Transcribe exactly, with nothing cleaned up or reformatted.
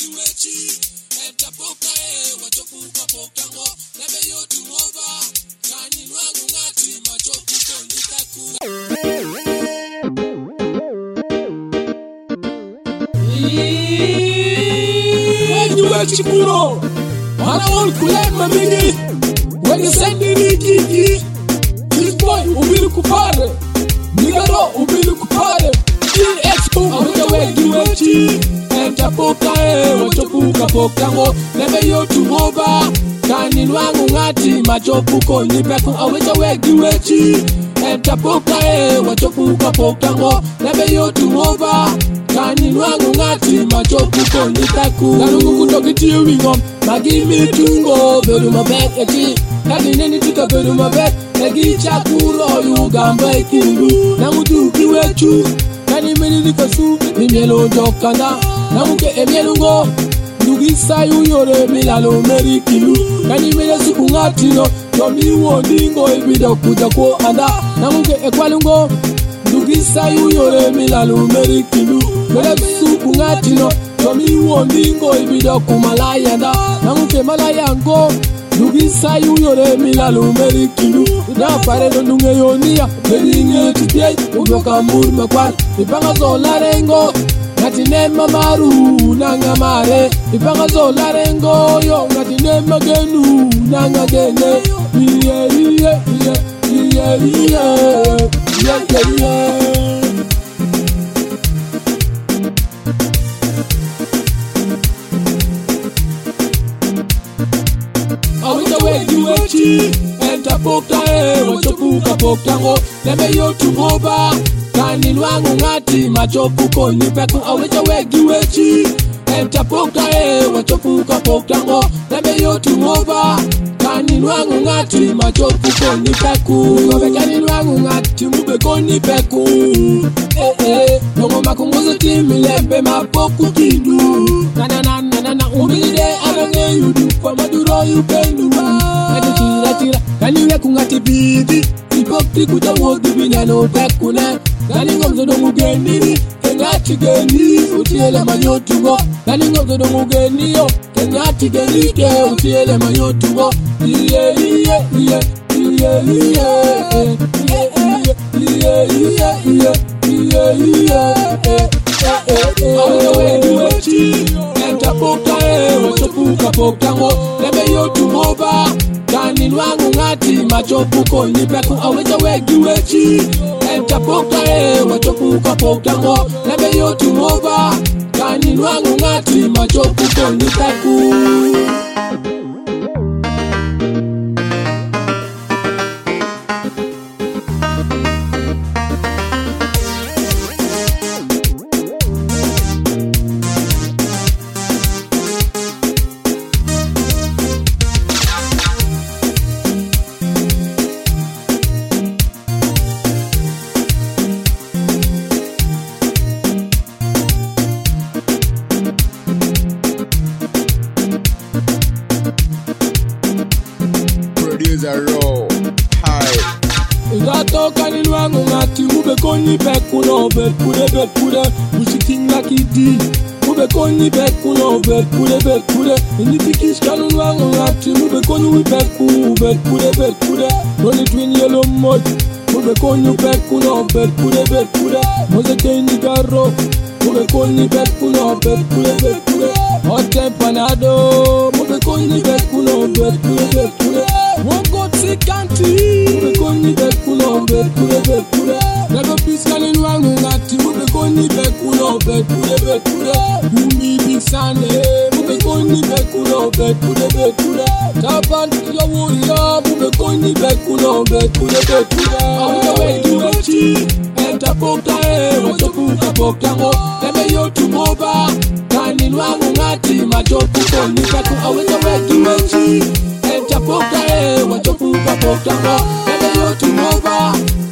wegiwechi entapoka e wachopuka pokango lebe yotu over kani nwangu ngati machopuko nitaku wegiwechi kuro wana wol kulema mingi wege sendi nikiki this boy ubilu kupare nigaro ubilu kupare awuja wegiwechi entapoka e wachopuka pokango lebe yotu over kani nwangu ngati machopuko nipeku awuja wegiwechi entapoka e wachopuka pokango lebe yotu over kani nwangu ngati machopuko nipeku narungu kutokitie wingom magimi tungo veru mabek eki kani neni tika veru mabek egi chakuro yugamba ikindu namuduki wechu kani meni nikasu imielo jokanda namuke emielungo nugisa yuyore milalo merikilu kani mene siku ngatino tomi wondingo ibido kuja ko anda namuke ekwalungo nugisa yuyore milalo merikilu mene siku ngatino tomi wondingo ibido kumalaya anda namuke malaya ngo nugisa yuyore milalo merikilu na pare no nunge yonia beninge titei uyoka mur makwal ibanga zolarengo ngati nema maru nanga mare ibanga zolarengo yo ngati nema genu nanga gene iye iye iye iye iye iye iye awuja wegiwechi entapoka e wachopuka pokango lebe yotu over kani nwangu ngati machopuko nipeku awuja wegiwechi entapoka e wachopuka pokango lebe yotu over kani nwangu ngati machopuko nipeku yobe kani nwangu ngati mubeko nipeku eh eh nongo makunguzo timilembe mapoku kindu na na na na na umide arane yudu kwa maduro yupendu ati tira tira kani we kungati bibi ipokti kuja wodu binano pekune kani ngomzo dongu genini kengati geni utiele manyotugo kani ngomzo dongu geni yo kengati geni ke utiele manyotugo iye iye iye iye iye iye iye iye iye iye awuja wegiwechi entapoka e wachopuka pokango lebe yotu over kani nwangu ngati machopuko nipeku awuja wegiwechi entapoka e wachopuka pokango lebe yotu over kani nwangu ngati machopuko nipeku Igatoka ni nwangu ngati ubeko nipeku no bekure bekure musikinga kidi ubeko nipeku no bekure bekure nitikishka nwangu ngati ubeko nipeku bekure bekure noni twin yellow mod ubeko nipeku no bekure bekure mozeke ni garo ubeko nipeku no bekure bekure hote panado ubeko nipeku no bekure bekure wongo tikanti ubeko nipeku no bekure bekure Never peace calling wrong ngati ubeko nipeku no bekure bekure umi big sande ubeko nipeku no bekure bekure tapan yo wuya ubeko nipeku no bekure bekure awuja wegiwechi entapoka e wachopuka pokango lebe yotu over kani nwangu ngati machopuko nipeku awuja wegiwechi entapoka e wachopuka pokango lebe yotu over